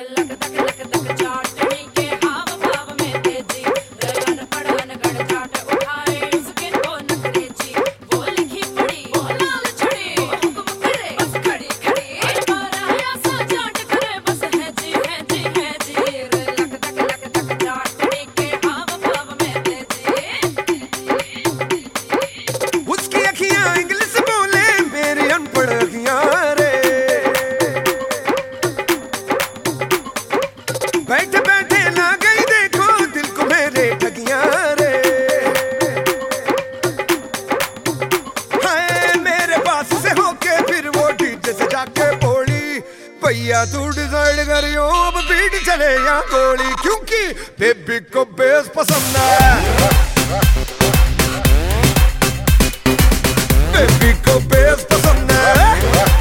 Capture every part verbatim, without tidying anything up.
बैठे बैठे ना गई देखो दिल को मेरे ठगियां रे। हाय मेरे पास से होके फिर वो डीजे से जाके बोली, भैया तू डिसाइड करियो अब बीट चले या गोली, क्योंकि बेबी को बेस पसंद है, बेबी को बेस पसंद है।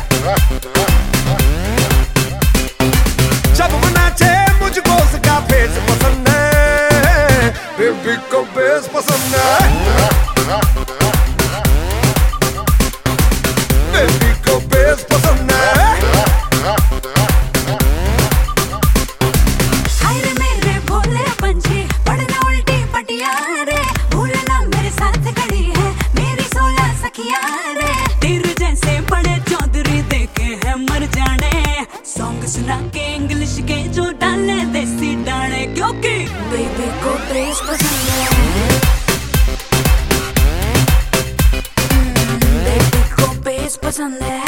जब वो नाचे मुझको उसका फेस पसंद है, बेबी को बेस पसंद है, बेबी को बेस पसंद है। हाय रे मेरे भोले पंछी पढ़ना उल्टी पटिया रे, भूलना मेरे साथ खड़ी है मेरी सोलह सखिया रे। तेरे जैसे बड़े चौधरी देखे हैं मर जाने, सॉन्ग सुना के इंग्लिश के जो डाले देसी डाले, क्योंकि बेबी को बेस पसंद है, बेबी को बेस पसंद है।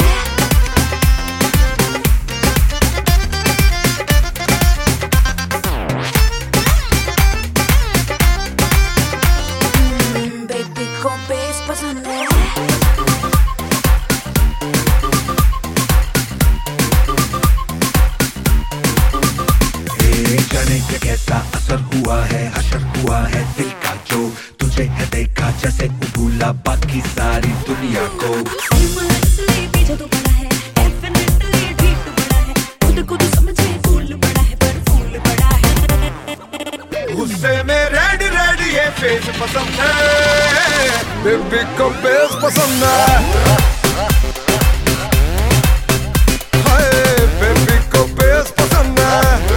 बेबी को बेस पसंद है। जाने के कैसा असर हुआ है, हशर हुआ है दिल का जो तुझे है देखा जैसे भूला बाकी सारी दुनिया को। पीछे तो पड़ा है, definitely ठीक तो बड़ा है, खुद को तो समझे फूल बड़ा है पर फूल बड़ा है। गुस्से में रेड रेड ये फेस पसंद है, बेबी को बेस पसंद है। हाय बेबी को बेस पसंद है।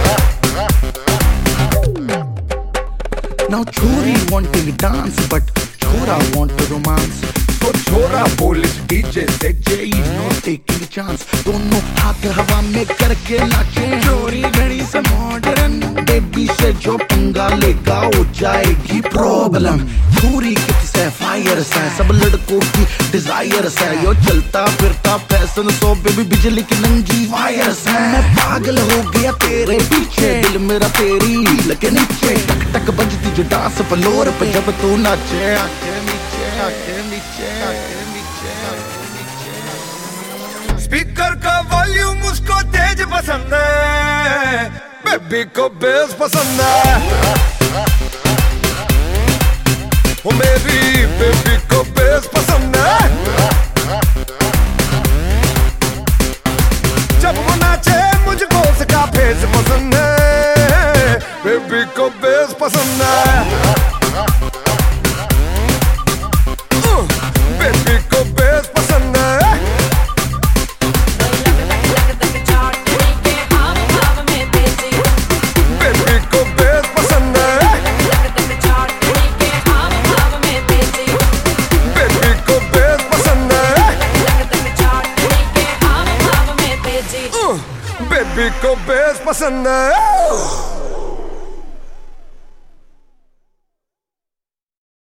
Now chori wanting dance but chora want to romance, तो छोरा बोलिस डीजे से Jay is not taking chance, दोनों हाथ हवा में करके नाचे चोरी घड़ी से मॉडर्न, बेबी से जो पंगा लेगा हो जाएगी प्रॉब्लम। चोरी किससे फायर से सब लड़कों की डिजायर से, यो चलता फिरता फैशन सो बेबी बिजली की नंगी वायर से। मैं पागल हो गया तेरे पीछे, दिल मेरा तेरी लगे नीचे, टक टक बजती जो डांस फ्लोर पे जब तू नाचे। आके नीचे आके नीचे आके नीचे आके नीचे। स्पीकर का वॉल्यूम उसको तेज पसंद है, बेबी को बेस पसंद है। ओ मेरी बेबी को बेस पसंद है। जब वो नाचे मुझको उसका फेस पसंद है, बेबी को बेस पसंद है। बेबी को बेस पसंद है। बेबी को बेस पसंद है। बेबी को बेस पसंद है। बेबी को बेस पसंद है।